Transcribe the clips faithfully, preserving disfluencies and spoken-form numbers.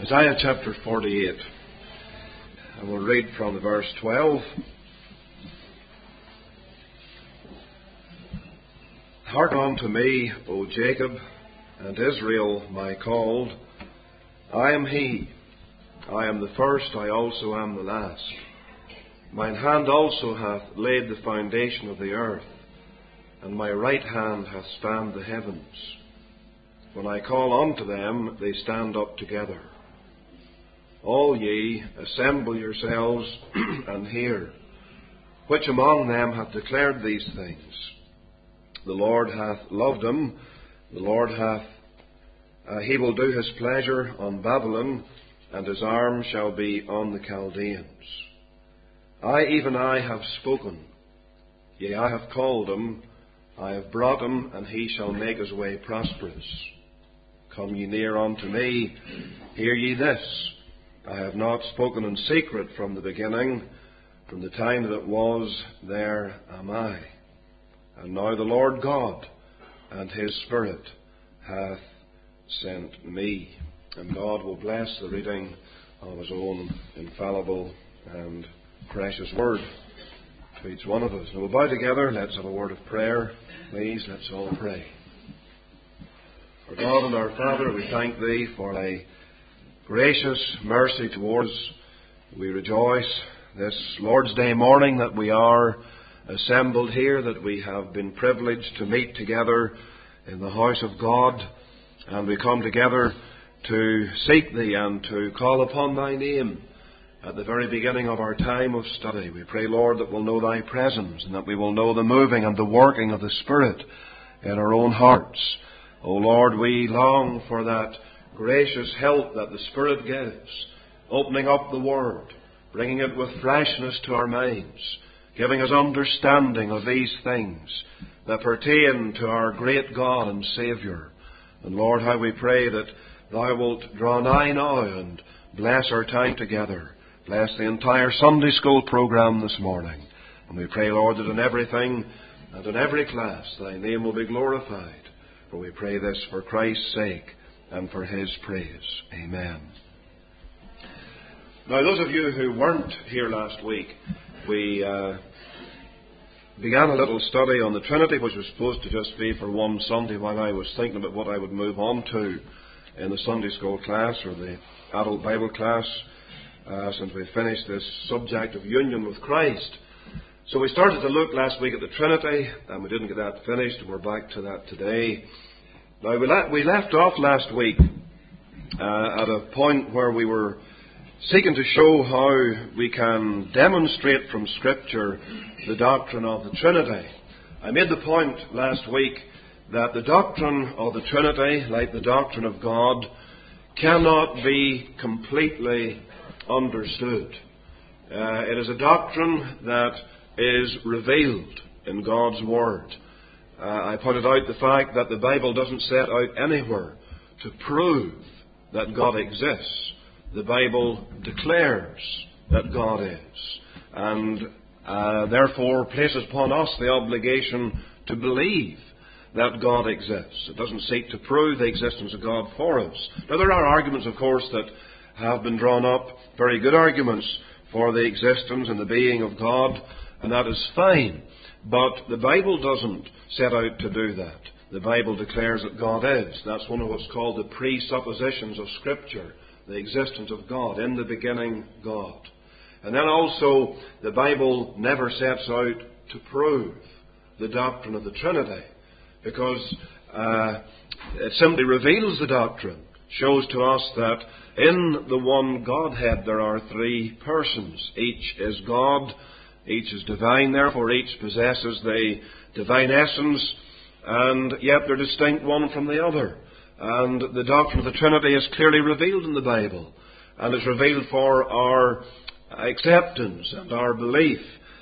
Isaiah chapter forty-eight. I will read from the verse twelve. Hearken unto me, O Jacob, and Israel my called. I am he. I am the first, I also am the last. Mine hand also hath laid the foundation of the earth, and my right hand hath spanned the heavens. When I call unto them, they stand up together. All ye, assemble yourselves and hear. Which among them hath declared these things? The Lord hath loved them. The Lord hath, uh, he will do his pleasure on Babylon, and his arm shall be on the Chaldeans. I, even I, have spoken. Yea, I have called him. I have brought him, and he shall make his way prosperous. Come ye near unto me, hear ye this. I have not spoken in secret from the beginning, from the time that it was, there am I. And now the Lord God and his Spirit hath sent me. And God will bless the reading of his own infallible and precious word to each one of us. And we'll bow together. Let's have a word of prayer. Please, let's all pray. Our God and our Father, we thank thee for thy gracious mercy towards us. We rejoice this Lord's Day morning that we are assembled here, that we have been privileged to meet together in the house of God, and we come together to seek thee and to call upon thy name at the very beginning of our time of study. We pray, Lord, that we'll know thy presence and that we will know the moving and the working of the Spirit in our own hearts. O Lord, we long for that gracious help that the Spirit gives, opening up the Word, bringing it with freshness to our minds, giving us understanding of these things that pertain to our great God and Saviour. And Lord, how we pray that thou wilt draw nigh now and bless our time together. Bless the entire Sunday school program this morning. And we pray, Lord, that in everything and in every class thy name will be glorified. For we pray this for Christ's sake and for his praise. Amen. Now, those of you who weren't here last week, we uh, began a little study on the Trinity, which was supposed to just be for one Sunday while I was thinking about what I would move on to in the Sunday school class or the adult Bible class, uh, since we finished this subject of union with Christ. So we started to look last week at the Trinity, and we didn't get that finished, and we're back to that today. Now, we, le- we left off last week uh, at a point where we were seeking to show how we can demonstrate from Scripture the doctrine of the Trinity. I made the point last week that the doctrine of the Trinity, like the doctrine of God, cannot be completely understood. Uh, it is a doctrine that is revealed in God's Word. Uh, I pointed out the fact that the Bible doesn't set out anywhere to prove that God exists. The Bible declares that God is, and uh, therefore places upon us the obligation to believe that God exists. It doesn't seek to prove the existence of God for us. Now, there are arguments, of course, that have been drawn up, very good arguments for the existence and the being of God, and that is fine. But the Bible doesn't set out to do that. The Bible declares that God is. That's one of what's called the presuppositions of Scripture, the existence of God. In the beginning, God. And then also, the Bible never sets out to prove the doctrine of the Trinity, because uh, it simply reveals the doctrine, shows to us that in the one Godhead there are three persons. Each is God, each is divine, therefore each possesses the divine essence, and yet they're distinct one from the other. And the doctrine of the Trinity is clearly revealed in the Bible, and is revealed for our acceptance and our belief.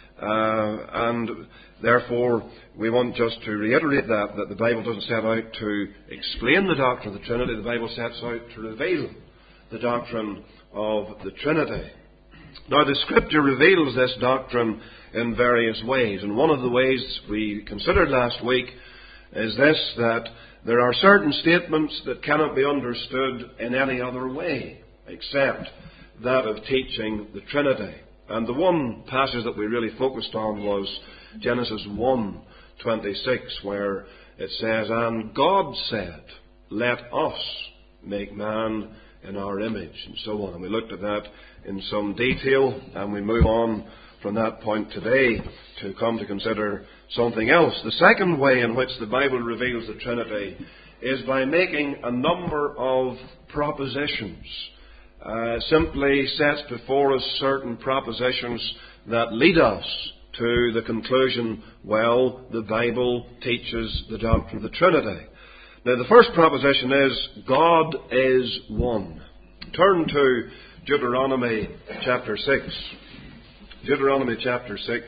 Uh, and therefore, we want just to reiterate that, that the Bible doesn't set out to explain the doctrine of the Trinity. The Bible sets out to reveal the doctrine of the Trinity. Now, the Scripture reveals this doctrine in various ways. And one of the ways we considered last week is this, that there are certain statements that cannot be understood in any other way. except that of teaching the Trinity. And the one passage that we really focused on was Genesis one twenty-six, where it says, "And God said, let us make man in our image," and so on. And we looked at that in some detail, and we move on from that point today to come to consider something else. The second way in which the Bible reveals the Trinity is by making a number of propositions. Uh, simply sets before us certain propositions that lead us to the conclusion, well, the Bible teaches the doctrine of the Trinity. Now, the first proposition is, God is one. Turn to Deuteronomy chapter six. Deuteronomy chapter six,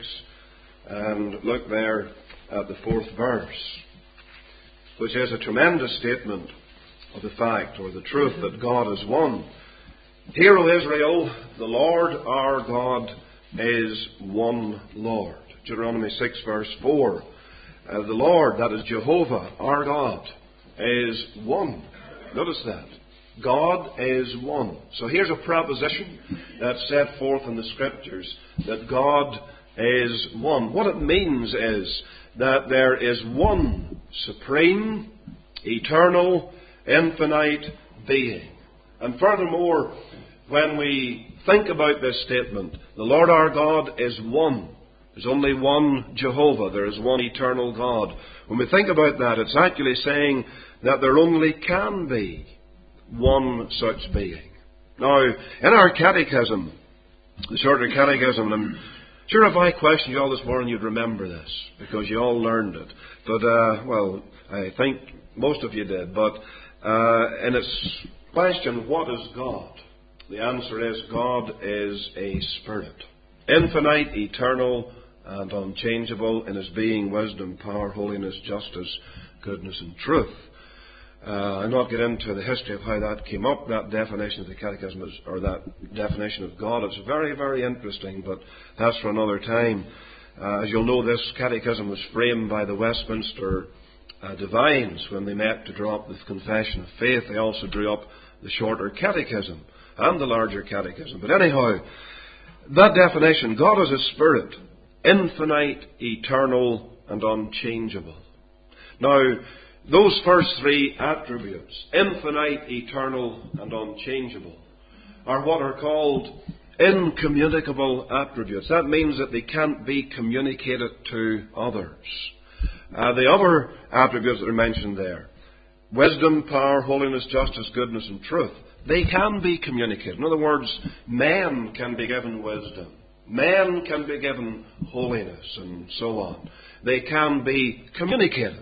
and look there at the fourth verse, which is a tremendous statement of the fact, or the truth, that God is one. "Hear, O Israel, the Lord our God is one Lord." Deuteronomy six verse four. Uh, the Lord, that is Jehovah, our God, is one. Notice that. God is one. So here's a proposition that's set forth in the Scriptures, that God is one. What it means is that there is one supreme, eternal, infinite being. And furthermore, when we think about this statement, the Lord our God is one. There's only one Jehovah. There is one eternal God. When we think about that, it's actually saying that there only can be one such being. Now, in our catechism, the shorter catechism, and I'm sure if I questioned you all this morning, you'd remember this, because you all learned it. But, uh, well, I think most of you did. But uh, in its question, what is God? The answer is, God is a spirit, infinite, eternal, and unchangeable in his being, wisdom, power, holiness, justice, goodness, and truth. Uh, I'll not get into the history of how that came up, that definition of the Catechism, is, or that definition of God. It's very, very interesting, but that's for another time. Uh, as you'll know, this Catechism was framed by the Westminster uh, Divines when they met to draw up the Confession of Faith. They also drew up the shorter Catechism and the larger Catechism. But anyhow, that definition, God is a spirit, infinite, eternal, and unchangeable. Now, those first three attributes, infinite, eternal, and unchangeable, are what are called incommunicable attributes. That means that they can't be communicated to others. Uh, the other attributes that are mentioned there, wisdom, power, holiness, justice, goodness, and truth, they can be communicated. In other words, men can be given wisdom. Men can be given holiness, and so on. They can be communicated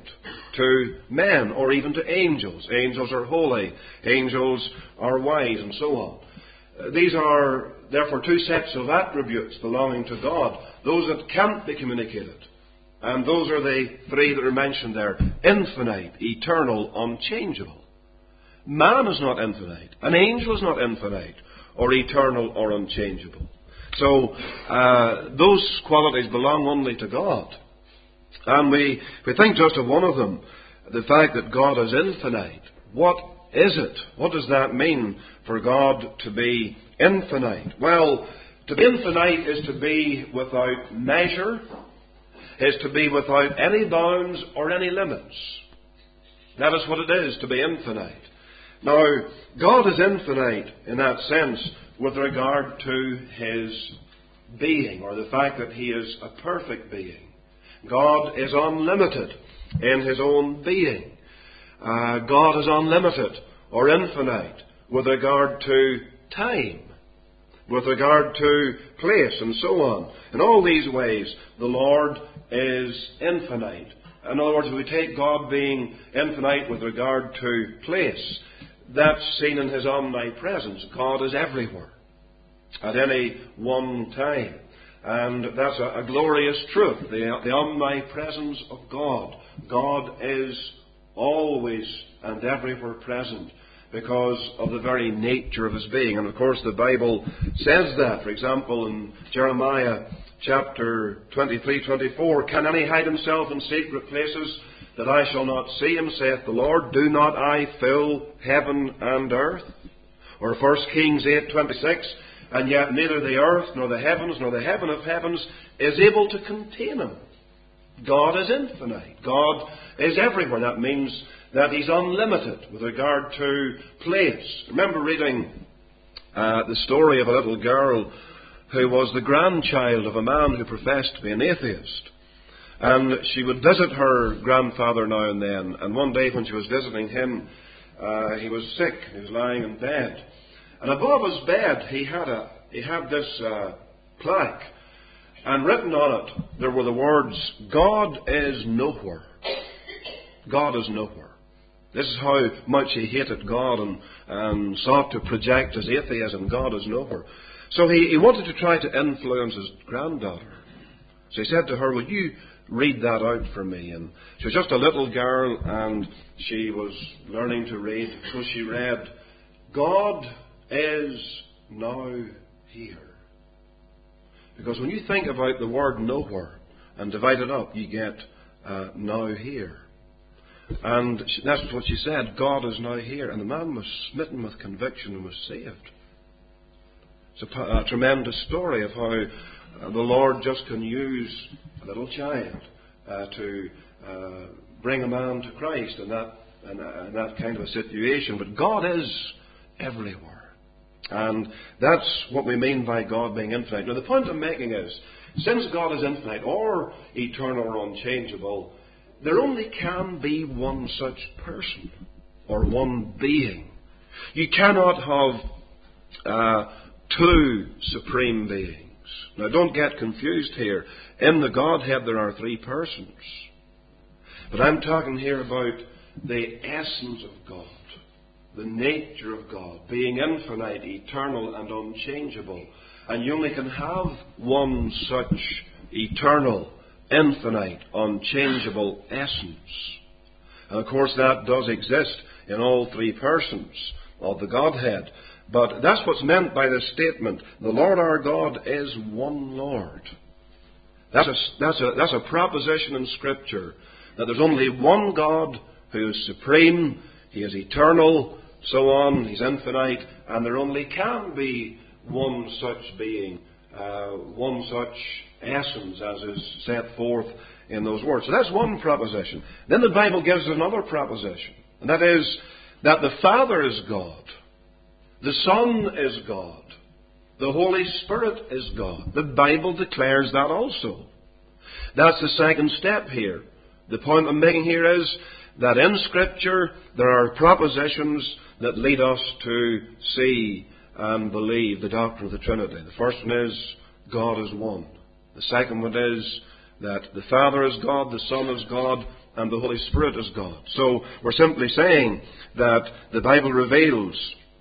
to men, or even to angels. Angels are holy. Angels are wise, and so on. These are, therefore, two sets of attributes belonging to God. Those that can't be communicated. And those are the three that are mentioned there. Infinite, eternal, unchangeable. Man is not infinite. An angel is not infinite, or eternal, or unchangeable. So, uh, those qualities belong only to God. And we, we think just of one of them, the fact that God is infinite. What is it? What does that mean for God to be infinite? Well, to be infinite is to be without measure, is to be without any bounds or any limits. That is what it is to be infinite. Now, God is infinite in that sense with regard to his being, or the fact that he is a perfect being. God is unlimited in his own being. Uh, God is unlimited or infinite with regard to time, with regard to place, and so on. In all these ways, the Lord is infinite. In other words, if we take God being infinite with regard to place, that's seen in his omnipresence. God is everywhere at any one time. And that's a, a glorious truth, the, the omnipresence of God. God is always and everywhere present because of the very nature of his being. And of course the Bible says that. For example, in Jeremiah chapter twenty-three, twenty-four, "Can any hide himself in secret places that I shall not see him, saith the Lord? Do not I fill heaven and earth? Or First Kings eight twenty-six, and yet neither the earth nor the heavens nor the heaven of heavens is able to contain him. God is infinite. God is everywhere. That means that he's unlimited with regard to place. I remember reading uh, the story of a little girl who was the grandchild of a man who professed to be an atheist. And she would visit her grandfather now and then. And one day when she was visiting him, uh, he was sick. He was lying in bed. And above his bed, he had a he had this uh, plaque. And written on it, there were the words, God is nowhere. God is nowhere. This is how much he hated God and, and sought to project his atheism. God is nowhere. So he, he wanted to try to influence his granddaughter. So he said to her, will you read that out for me? And she was just a little girl and she was learning to read. So she read, God is now here. Because when you think about the word nowhere and divide it up, you get uh, now here. And that's what she said, God is now here. And the man was smitten with conviction and was saved. It's a, a tremendous story of how uh, the Lord just can use a little child uh, to uh, bring a man to Christ in that, in, uh, in that kind of a situation. But God is everywhere. And that's what we mean by God being infinite. Now the point I'm making is, since God is infinite or eternal or unchangeable, there only can be one such person or one being. You cannot have uh, two supreme beings. Now don't get confused here. In the Godhead there are three persons. But I'm talking here about the essence of God. The nature of God, being infinite, eternal and unchangeable. And you only can have one such eternal, infinite, unchangeable essence. And of course that does exist in all three persons of the Godhead. But that's what's meant by this statement. The Lord our God is one Lord. That's a, that's a, that's a proposition in Scripture, that there's only one God who is supreme, he is eternal, so on, he's infinite, and there only can be one such being, uh, one such essence as is set forth in those words. So that's one proposition. Then the Bible gives us another proposition, and that is that the Father is God, the Son is God, the Holy Spirit is God. The Bible declares that also. That's the second step here. The point I'm making here is that in Scripture there are propositions that lead us to see and believe the doctrine of the Trinity. The first one is God is one. The second one is that the Father is God, the Son is God, and the Holy Spirit is God. So we're simply saying that the Bible reveals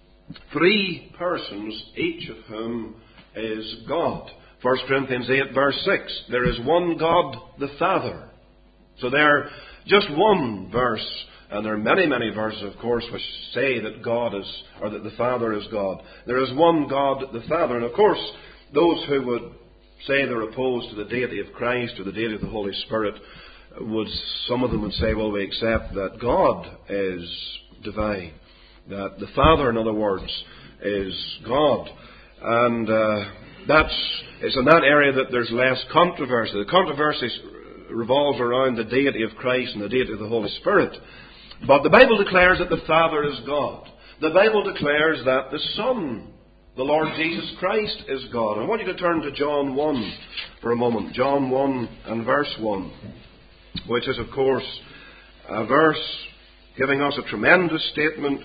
three persons, each of whom is God. First Corinthians eight verse six, there is one God, the Father. So there, just one verse, and there are many, many verses, of course, which say that God is, or that the Father is God. There is one God, the Father. And of course, those who would say they're opposed to the deity of Christ or the deity of the Holy Spirit, would, some of them would say, well, we accept that God is divine. That the Father, in other words, is God. And uh, that's, it's in that area that there's less controversy. The controversy revolves around the deity of Christ and the deity of the Holy Spirit. But the Bible declares that the Father is God. The Bible declares that the Son, the Lord Jesus Christ, is God. I want you to turn to John one for a moment. John one and verse one, which is, of course, a verse giving us a tremendous statement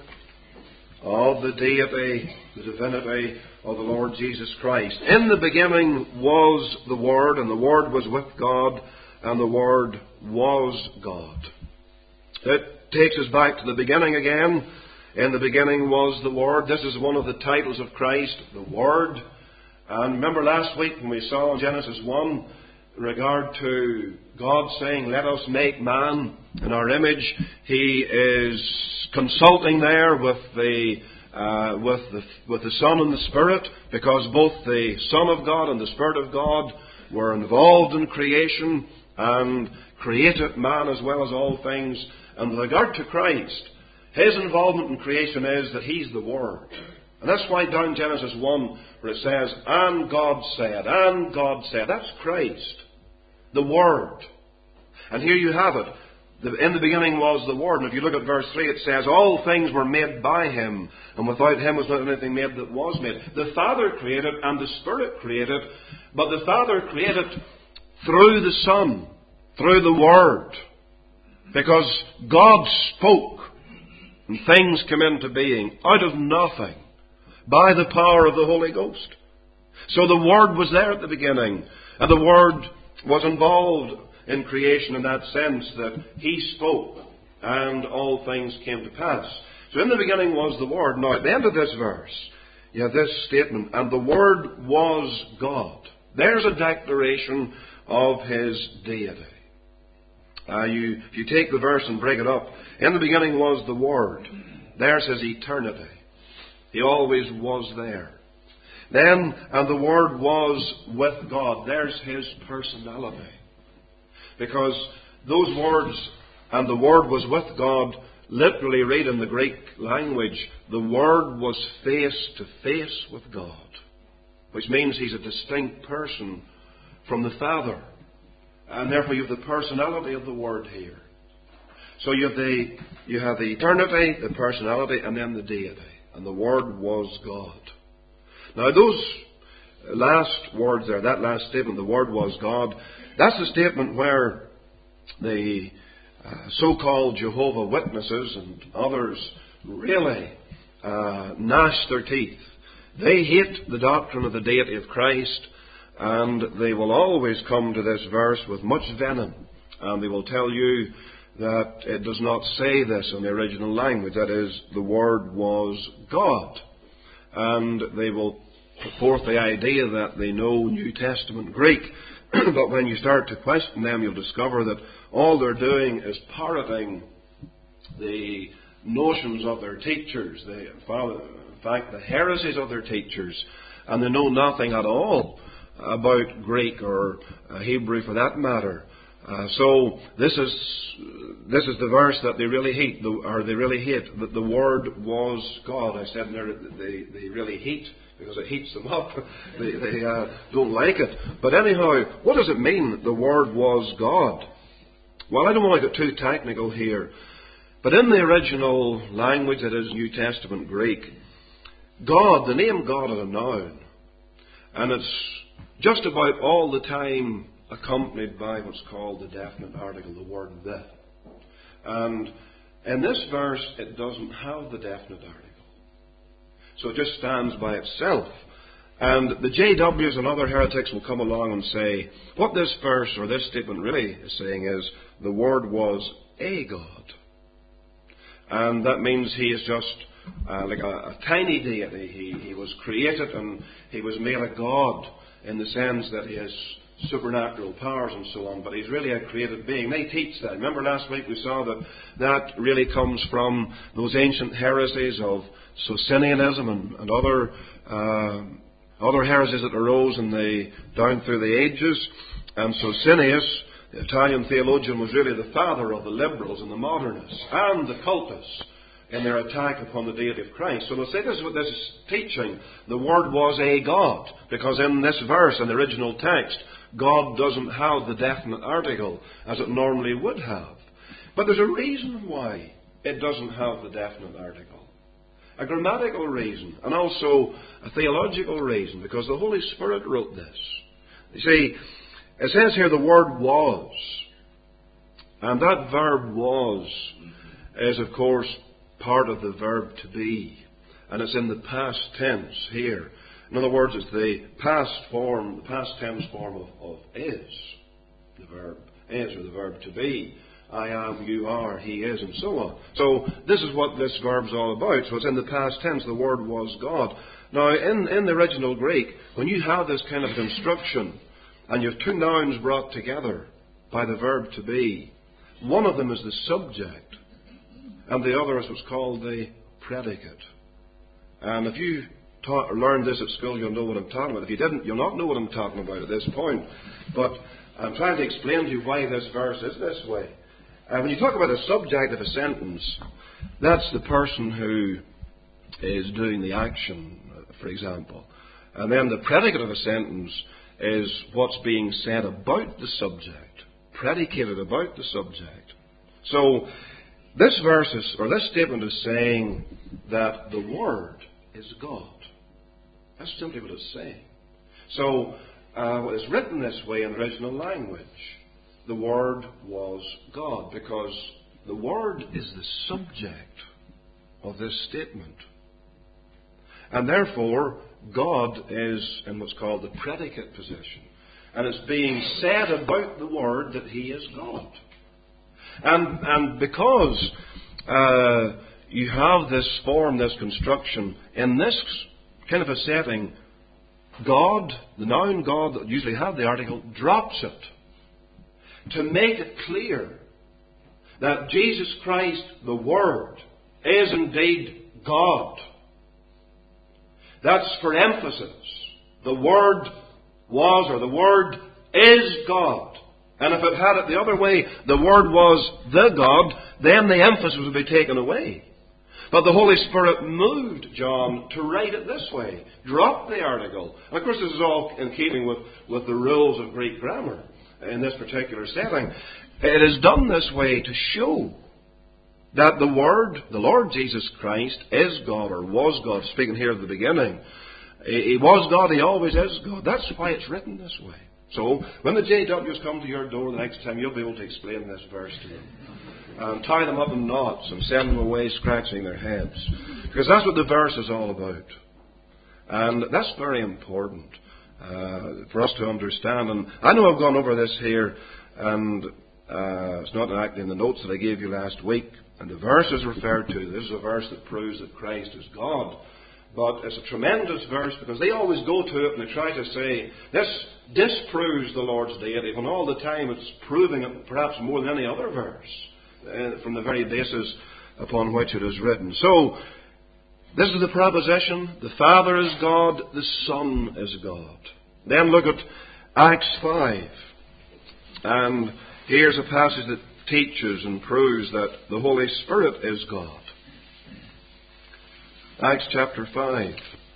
of the deity, the divinity of the Lord Jesus Christ. In the beginning was the Word, and the Word was with God, and the Word was God. It takes us back to the beginning again. In the beginning was the Word. This is one of the titles of Christ, the Word. And remember last week when we saw in Genesis one, in regard to God saying, let us make man in our image, He is consulting there with the uh, with the with the Son and the Spirit, because both the Son of God and the Spirit of God were involved in creation and created man as well as all things. And with regard to Christ, His involvement in creation is that He's the Word. And that's why down Genesis one, where it says, and God said, and God said. That's Christ, the Word. And here you have it. The, in the beginning was the Word. And if you look at verse three, it says, all things were made by Him, and without Him was not anything made that was made. The Father created, and the Spirit created, but the Father created through the Son, through the Word. Because God spoke, and things came into being out of nothing by the power of the Holy Ghost. So the Word was there at the beginning, and the Word was involved in creation in that sense that He spoke, and all things came to pass. So in the beginning was the Word. Now at the end of this verse, you have this statement, and the Word was God. There's a declaration of His deity. Uh, you, if you take the verse and break it up, in the beginning was the Word. There's His eternity. He always was there. Then, and the Word was with God. There's His personality. Because those words, and the Word was with God, literally read in the Greek language, the Word was face to face with God. Which means He's a distinct person from the Father. And therefore you have the personality of the Word here. So you have the, you have the eternity, the personality, and then the deity. And the Word was God. Now those last words there, that last statement, the Word was God, that's the statement where the uh, so-called Jehovah Witnesses and others really uh, gnash their teeth. They hate the doctrine of the deity of Christ, and they will always come to this verse with much venom. And they will tell you that it does not say this in the original language. That is, the Word was God. And they will put forth the idea that they know New Testament Greek. But when you start to question them, you'll discover that all they're doing is parroting the notions of their teachers. They, in fact, the heresies of their teachers. And they know nothing at all about Greek or uh, Hebrew for that matter. Uh, so this is this is the verse that they really hate, the, or they really hate, that the Word was God. I said there they, they really hate because it heats them up. they they uh, don't like it. But anyhow, what does it mean that the Word was God? Well, I don't want to get too technical here, but in the original language, that is New Testament Greek, God, the name God is a noun, and it's just about all the time accompanied by what's called the definite article, the word the. And in this verse, it doesn't have the definite article. So it just stands by itself. And the J Ws and other heretics will come along and say, what this verse or this statement really is saying is, the Word was a God. And that means He is just uh, like a, a tiny deity. He, he was created and He was made a God in the sense that He has supernatural powers and so on, but He's really a created being. They teach that. Remember last week we saw that that really comes from those ancient heresies of Socinianism and, and other uh, other heresies that arose in the down through the ages. And Socinius, the Italian theologian, was really the father of the liberals and the modernists and the cultists in their attack upon the deity of Christ. So they'll say this is what this is teaching. The Word was a God, because in this verse, in the original text, God doesn't have the definite article as it normally would have. But there's a reason why it doesn't have the definite article. A grammatical reason, and also a theological reason, because the Holy Spirit wrote this. You see, it says here the word was, and that verb was is, of course, part of the verb to be, and it's in the past tense here. In other words, it's the past form, the past tense form of, of is, the verb is, or the verb to be. I am, you are, he is, and so on. So this is what this verb's all about. So it's in the past tense. The Word was God. Now, in, in the original Greek, when you have this kind of construction, and you have two nouns brought together by the verb to be, one of them is the subject, and the other is what's called the predicate. And if you taught or learned this at school, you'll know what I'm talking about. If you didn't, you'll not know what I'm talking about at this point. But I'm trying to explain to you why this verse is this way. And when you talk about the subject of a sentence, that's the person who is doing the action, for example. And then the predicate of a sentence is what's being said about the subject, predicated about the subject. So this verse is, or this statement is saying that the Word is God. That's simply what it's saying. So uh, it's written this way in the original language. The Word was God, because the Word is the subject of this statement. And therefore, God is in what's called the predicate position. And it's being said about the Word that He is God. And, and because uh, you have this form, this construction, in this kind of a setting, God, the noun God that usually had the article, drops it to make it clear that Jesus Christ, the Word, is indeed God. That's for emphasis. The Word was, or the Word is God. And if it had it the other way, the Word was the God, then the emphasis would be taken away. But the Holy Spirit moved John to write it this way. Drop the article. And of course this is all in keeping with, with the rules of Greek grammar in this particular setting. It is done this way to show that the Word, the Lord Jesus Christ, is God, or was God, speaking here at the beginning. He was God, He always is God. That's why it's written this way. So, when the J Ws come to your door the next time, you'll be able to explain this verse to them. And tie them up in knots and send them away scratching their heads. Because that's what the verse is all about. And that's very important uh, for us to understand. And I know I've gone over this here, and uh, it's not actually in the notes that I gave you last week. And the verse is referred to. This is a verse that proves that Christ is God. But it's a tremendous verse, because they always go to it and they try to say, this disproves the Lord's deity, when all the time it's proving it perhaps more than any other verse, uh, from the very basis upon which it is written. So, this is the proposition. The Father is God, the Son is God. Then look at Acts five. And here's a passage that teaches and proves that the Holy Spirit is God. Acts chapter five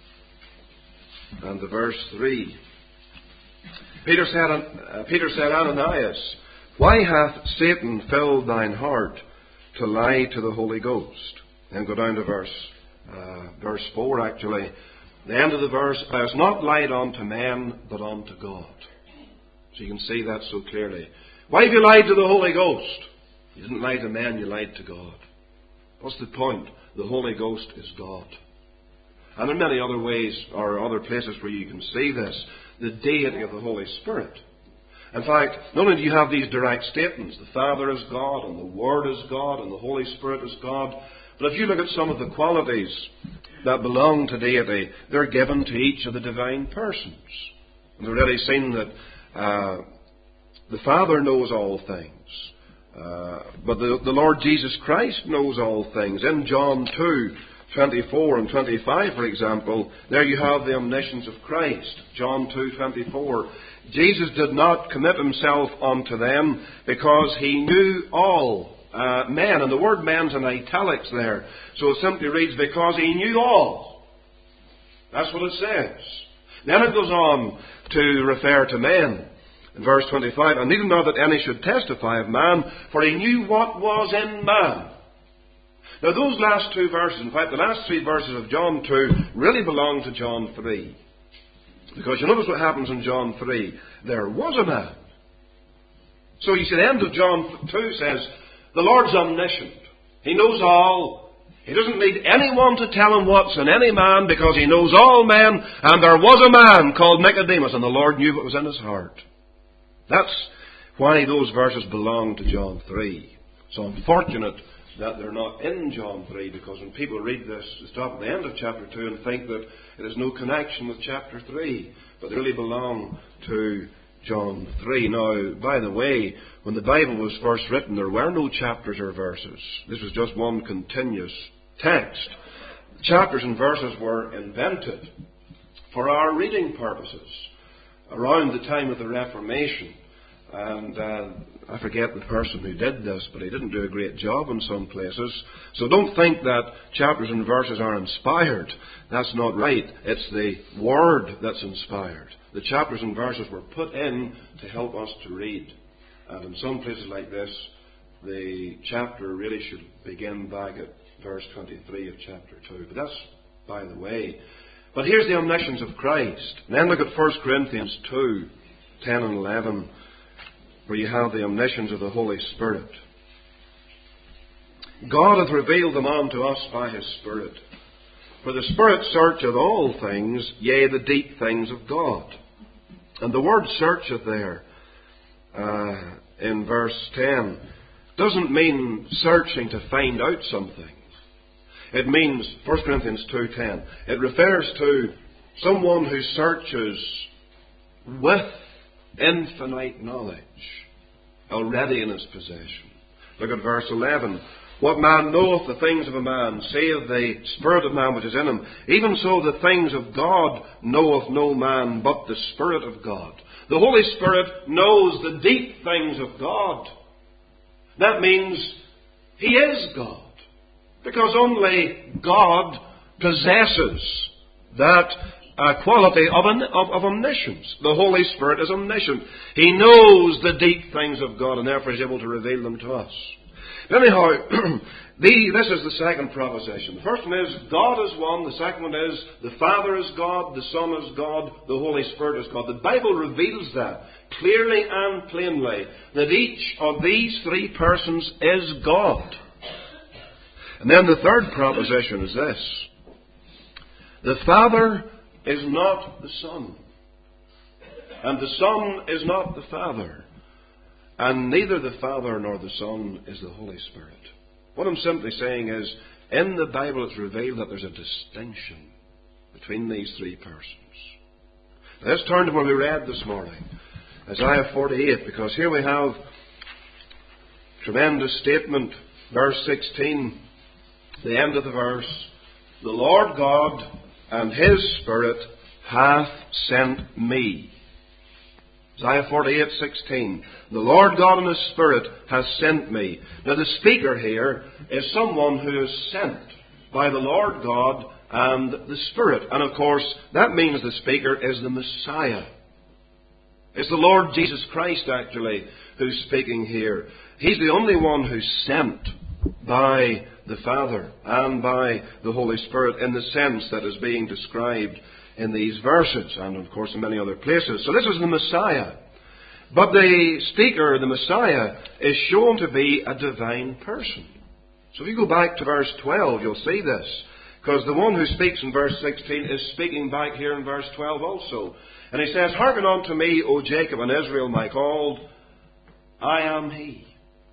and the verse three. Peter said, uh, Peter said, Ananias, why hath Satan filled thine heart to lie to the Holy Ghost? And go down to verse uh, verse four actually. The end of the verse, thou hast not lied unto men, but unto God. So you can see that so clearly. Why have you lied to the Holy Ghost? You didn't lie to men, you lied to God. What's the point? The Holy Ghost is God. And there are many other ways, or other places where you can see this. The deity of the Holy Spirit. In fact, not only do you have these direct statements, the Father is God, and the Word is God, and the Holy Spirit is God, but if you look at some of the qualities that belong to deity, they're given to each of the divine persons. And we've already seen that uh, the Father knows all things. Uh, but the, the Lord Jesus Christ knows all things. In John two, twenty-four and twenty-five, for example, there you have the omniscience of Christ. John two, twenty-four. Jesus did not commit himself unto them because he knew all uh, men. And the word men's in italics there. So it simply reads, because he knew all. That's what it says. Then it goes on to refer to men. In verse twenty-five, and neither know that any should testify of man, for he knew what was in man. Now those last two verses, in fact the last three verses of John two, really belong to John three. Because you notice what happens in John three. There was a man. So you see the end of John two says, the Lord's omniscient. He knows all. He doesn't need anyone to tell him what's in any man, because he knows all men. And there was a man called Nicodemus, and the Lord knew what was in his heart. That's why those verses belong to John three. So unfortunate that they're not in John three, because when people read this, they stop at the end of chapter two and think that it has no connection with chapter three. But they really belong to John three. Now, by the way, when the Bible was first written, there were no chapters or verses. This was just one continuous text. Chapters and verses were invented for our reading purposes around the time of the Reformation. And uh, I forget the person who did this, but he didn't do a great job in some places. So don't think that chapters and verses are inspired. That's not right. It's the Word that's inspired. The chapters and verses were put in to help us to read. And in some places like this, the chapter really should begin back at verse twenty-three of chapter two. But that's by the way. But here's the omniscience of Christ. And then look at First Corinthians two, ten and eleven, where you have the omniscience of the Holy Spirit. God hath revealed them unto us by His Spirit. For the Spirit searcheth all things, yea, the deep things of God. And the word searcheth there, uh, in verse ten, doesn't mean searching to find out something. It means, First Corinthians two ten, it refers to someone who searches with infinite knowledge already in his possession. Look at verse eleven. What man knoweth the things of a man, save the Spirit of man which is in him. Even so the things of God knoweth no man, but the Spirit of God. The Holy Spirit knows the deep things of God. That means He is God. Because only God possesses that uh, quality of, of, of omniscience. The Holy Spirit is omniscient. He knows the deep things of God and therefore is able to reveal them to us. Anyhow, the, this is the second proposition. The first one is God is one. The second one is the Father is God, the Son is God, the Holy Spirit is God. The Bible reveals that clearly and plainly, that each of these three persons is God. And then the third proposition is this. The Father is not the Son. And the Son is not the Father. And neither the Father nor the Son is the Holy Spirit. What I'm simply saying is, in the Bible it's revealed that there's a distinction between these three persons. Now let's turn to what we read this morning. Isaiah forty-eight, because here we have a tremendous statement, verse sixteen. The end of the verse, the Lord God and His Spirit hath sent me. Isaiah forty-eight sixteen. The Lord God and His Spirit hath sent me. Now the speaker here is someone who is sent by the Lord God and the Spirit. And of course, that means the speaker is the Messiah. It's the Lord Jesus Christ, actually, who's speaking here. He's the only one who's sent by the Father and by the Holy Spirit in the sense that is being described in these verses and of course in many other places. So this is the Messiah. But the speaker, the Messiah, is shown to be a divine person. So if you go back to verse twelve, you'll see this. Because the one who speaks in verse sixteen is speaking back here in verse twelve also. And he says, Hearken unto me, O Jacob and Israel, my called, I am He.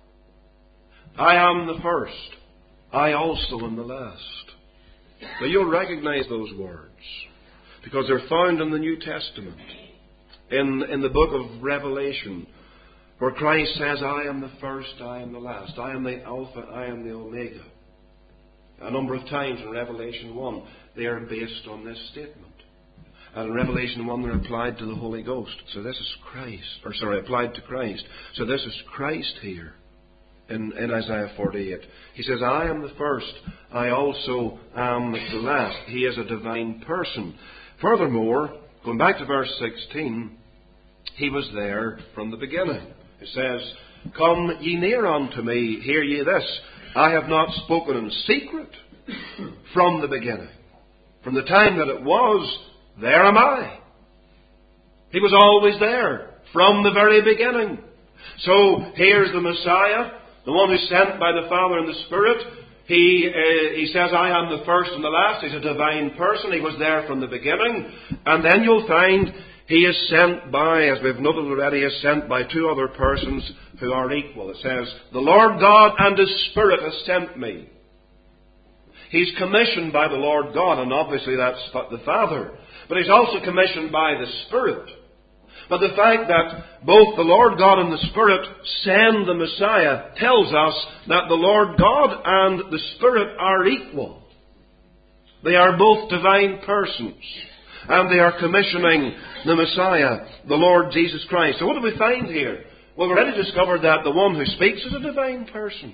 I am the first. I also am the last. Now you'll recognize those words because they're found in the New Testament, in, in the book of Revelation, where Christ says, I am the first, I am the last, I am the Alpha, I am the Omega. A number of times in Revelation one, they are based on this statement. And in Revelation one, they're applied to the Holy Ghost. So this is Christ, or sorry, applied to Christ. So this is Christ here. In, in Isaiah forty-eight. He says, I am the first, I also am the last. He is a divine person. Furthermore, going back to verse sixteen, He was there from the beginning. It says, Come ye near unto me, hear ye this. I have not spoken in secret from the beginning. From the time that it was, there am I. He was always there from the very beginning. So here's the Messiah, the one who's sent by the Father and the Spirit. He, uh, he says, I am the first and the last. He's a divine person. He was there from the beginning. And then you'll find He is sent by, as we've noted already, He is sent by two other persons who are equal. It says, the Lord God and His Spirit has sent me. He's commissioned by the Lord God, and obviously that's the Father. But He's also commissioned by the Spirit. But the fact that both the Lord God and the Spirit send the Messiah tells us that the Lord God and the Spirit are equal. They are both divine persons. And they are commissioning the Messiah, the Lord Jesus Christ. So what do we find here? Well, we've already discovered that the one who speaks is a divine person.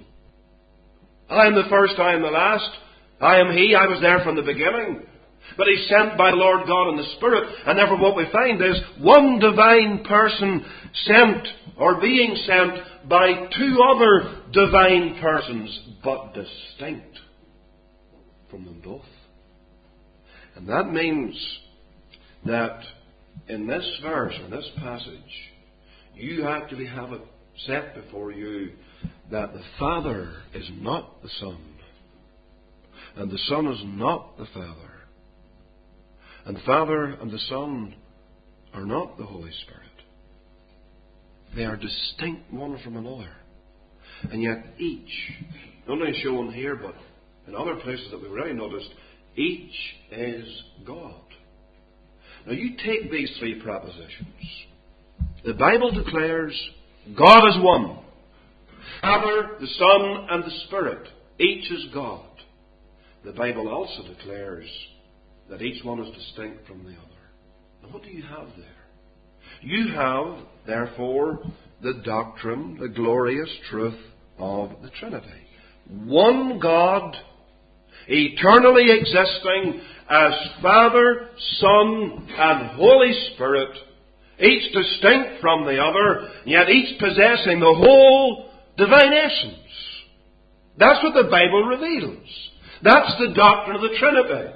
I am the first, I am the last. I am He, I was there from the beginning. But He's sent by the Lord God in the Spirit. And therefore what we find is one divine person sent or being sent by two other divine persons, but distinct from them both. And that means that in this verse, in this passage, you actually have it set before you that the Father is not the Son, and the Son is not the Father, and the Father and the Son are not the Holy Spirit. They are distinct one from another. And yet each, not only shown here, but in other places that we've already noticed, each is God. Now you take these three propositions. The Bible declares God is one. Father, the Son, and the Spirit. Each is God. The Bible also declares that each one is distinct from the other. And what do you have there? You have, therefore, the doctrine, the glorious truth of the Trinity. One God, eternally existing as Father, Son, and Holy Spirit, each distinct from the other, yet each possessing the whole divine essence. That's what the Bible reveals. That's the doctrine of the Trinity.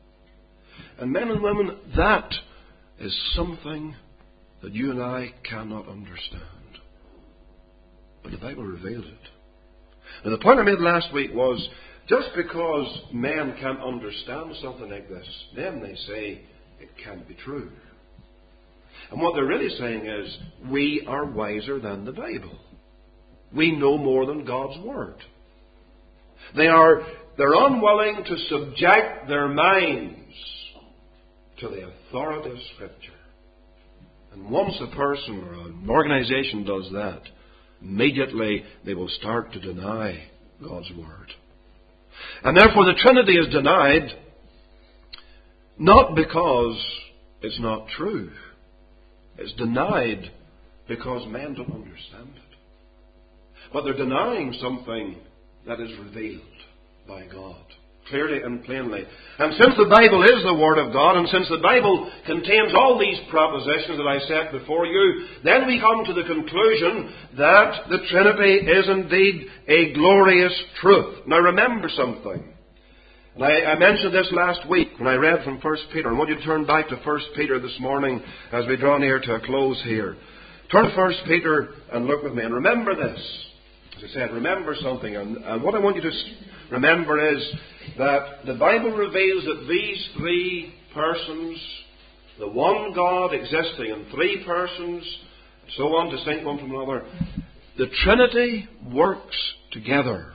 And men and women, that is something that you and I cannot understand. But the Bible revealed it. And the point I made last week was, just because men can't understand something like this, then they say it can't be true. And what they're really saying is, we are wiser than the Bible. We know more than God's Word. They are they're unwilling to subject their minds to the authority of Scripture. And once a person or an organization does that, immediately they will start to deny God's Word. And therefore the Trinity is denied not because it's not true. It's denied because men don't understand it. But they're denying something that is revealed by God, clearly and plainly. And since the Bible is the Word of God, and since the Bible contains all these propositions that I set before you, then we come to the conclusion that the Trinity is indeed a glorious truth. Now remember something. And I, I mentioned this last week when I read from First Peter. I want you to turn back to First Peter this morning as we draw near to a close here. Turn to First Peter and look with me. And remember this. As I said, remember something. And, and what I want you to remember is that the Bible reveals that these three persons, the one God existing in three persons, and so on, distinct one from another, the Trinity works together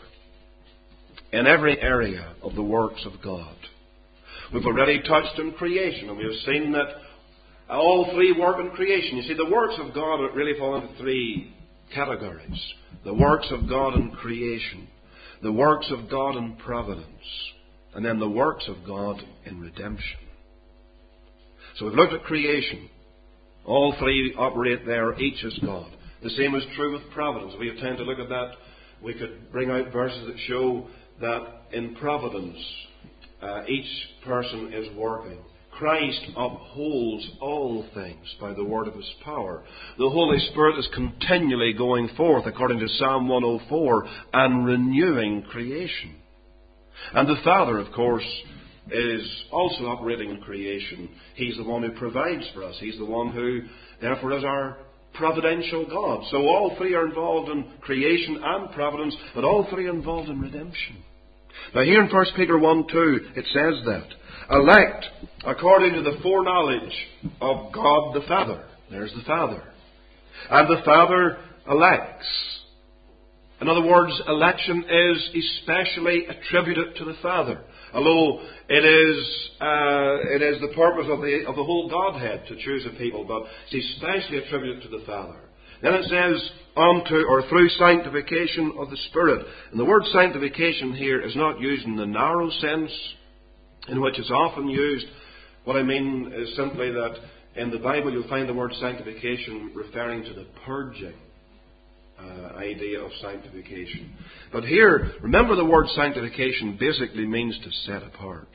in every area of the works of God. We've already touched on creation, and we have seen that all three work in creation. You see, the works of God really fall into three categories. The works of God in creation, the works of God in providence, and then the works of God in redemption. So we've looked at creation. All three operate there. Each is God. The same is true with providence. If we have time to look at that, we could bring out verses that show that in providence, uh, each person is working. Christ upholds all things by the word of His power. The Holy Spirit is continually going forth, according to Psalm one oh four, and renewing creation. And the Father, of course, is also operating in creation. He's the one who provides for us. He's the one who, therefore, is our providential God. So all three are involved in creation and providence, but all three are involved in redemption. Now here in First Peter one two, it says that, elect according to the foreknowledge of God the Father. There's the Father. And the Father elects. In other words, election is especially attributed to the Father. Although it is uh, it is the purpose of the of the whole Godhead to choose a people, but it's especially attributed to the Father. Then it says, unto or through sanctification of the Spirit. And the word sanctification here is not used in the narrow sense in which it's often used. What I mean is simply that in the Bible you'll find the word sanctification referring to the purging uh, idea of sanctification. But here, remember the word sanctification basically means to set apart.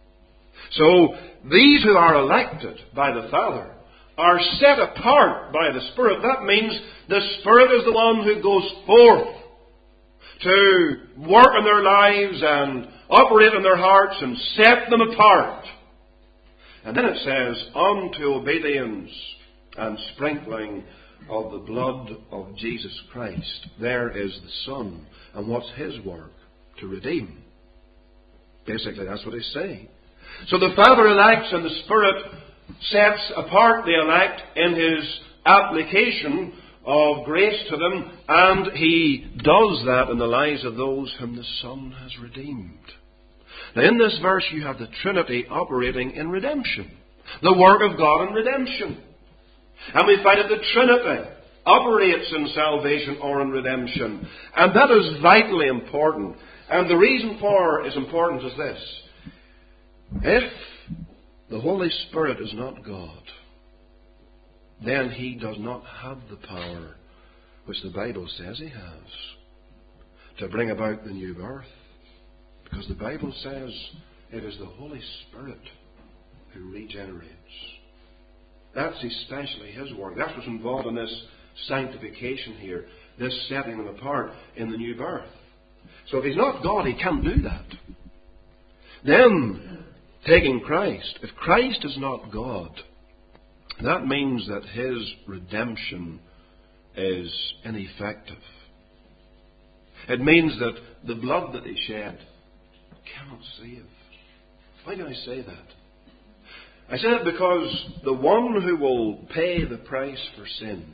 So, these who are elected by the Father are set apart by the Spirit. That means the Spirit is the one who goes forth to work in their lives and operate in their hearts and set them apart. And then it says, unto obedience and sprinkling of the blood of Jesus Christ. There is the Son. And what's His work? To redeem. Basically, that's what He's saying. So the Father elects and the Spirit sets apart the elect in His application of grace to them, and He does that in the lives of those whom the Son has redeemed. Now in this verse you have the Trinity operating in redemption. The work of God in redemption. And we find that the Trinity operates in salvation or in redemption. And that is vitally important. And the reason for its importance is this. If the Holy Spirit is not God, then He does not have the power which the Bible says He has to bring about the new birth. Because the Bible says it is the Holy Spirit who regenerates. That's especially His work. That's what's involved in this sanctification here, this setting them apart in the new birth. So if He's not God, He can't do that. Then, taking Christ, if Christ is not God, that means that His redemption is ineffective. It means that the blood that He shed cannot save. Why do I say that? I say that because the one who will pay the price for sin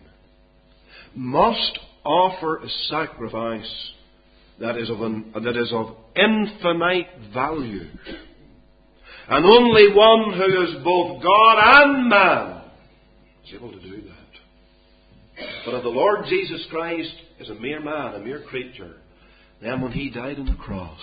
must offer a sacrifice that is of, an, that is of infinite value. And only one who is both God and man is able to do that. But if the Lord Jesus Christ is a mere man, a mere creature, then when He died on the cross,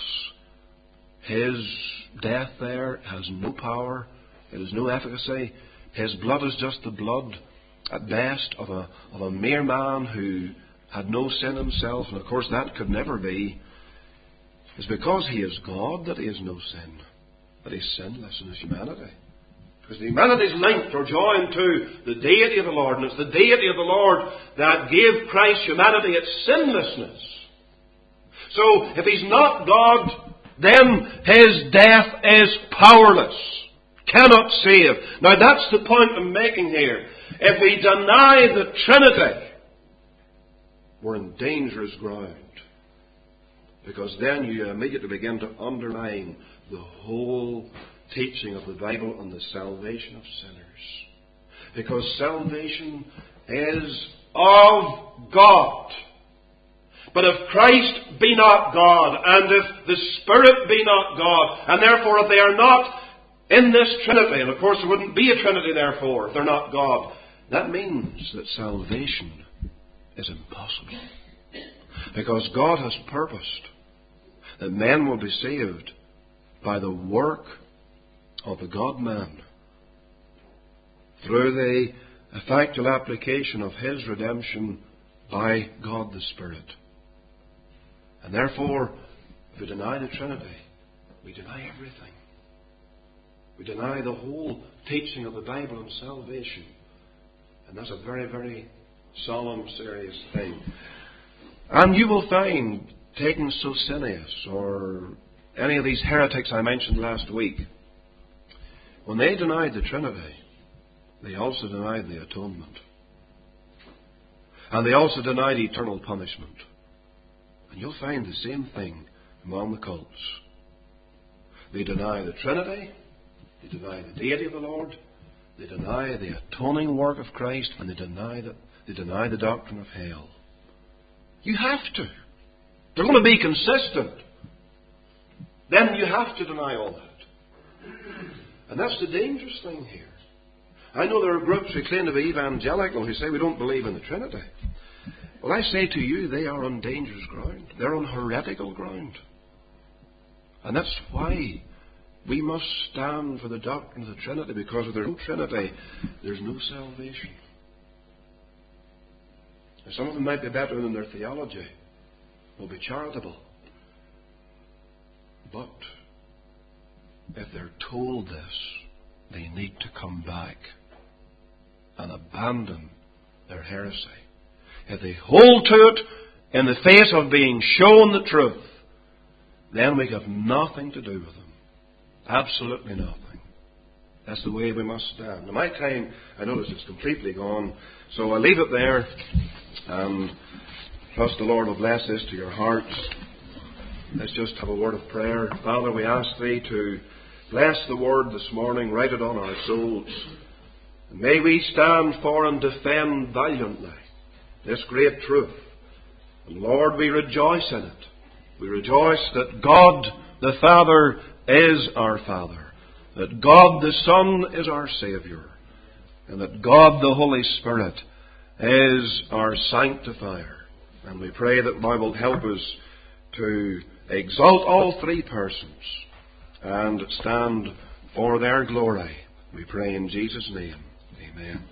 His death there has no power. It has no efficacy. His blood is just the blood, at best, of a, of a mere man who had no sin himself. And of course that could never be. It's because He is God that He has no sin. That He's sinless in His humanity. Because the humanity is linked or joined to the deity of the Lord. And it's the deity of the Lord that gave Christ's humanity its sinlessness. So, if He's not God, then His death is powerless. Cannot save. Now that's the point I'm making here. If we deny the Trinity, we're in dangerous ground. Because then you immediately begin to undermine the whole teaching of the Bible on the salvation of sinners. Because salvation is of God. But if Christ be not God, and if the Spirit be not God, and therefore if they are not in this Trinity, and of course there wouldn't be a Trinity therefore if they're not God, that means that salvation is impossible. Because God has purposed that men will be saved by the work of the God-man through the effectual application of His redemption by God the Spirit. And therefore, if we deny the Trinity, we deny everything. We deny the whole teaching of the Bible and salvation. And that's a very, very solemn, serious thing. And you will find, taking Socinius or any of these heretics I mentioned last week, when they denied the Trinity, they also denied the atonement. And they also denied eternal punishment. And you'll find the same thing among the cults. They deny the Trinity, they deny the deity of the Lord, they deny the atoning work of Christ, and they deny the, they deny the doctrine of hell. You have to. They're going to be consistent. Then you have to deny all that. And that's the dangerous thing here. I know there are groups who claim to be evangelical who say we don't believe in the Trinity. Well, I say to you, they are on dangerous ground. They're on heretical ground. And that's why we must stand for the doctrine of the Trinity, because if there's no Trinity, there's no salvation. Some of them might be better than their theology. Will be charitable. But if they're told this, they need to come back and abandon their heresy. If they hold to it in the face of being shown the truth, then we have nothing to do with them. Absolutely nothing. That's the way we must stand. Now, my time, I notice it's completely gone, so I'll leave it there, and trust the Lord will bless this to your hearts. Let's just have a word of prayer. Father, we ask Thee to bless the Word this morning, write it on our souls. And may we stand for and defend valiantly this great truth. And Lord, we rejoice in it. We rejoice that God the Father is our Father, that God the Son is our Saviour, and that God the Holy Spirit is our Sanctifier. And we pray that Thou wilt help us to exalt all three persons and stand for their glory. We pray in Jesus' name. Amen.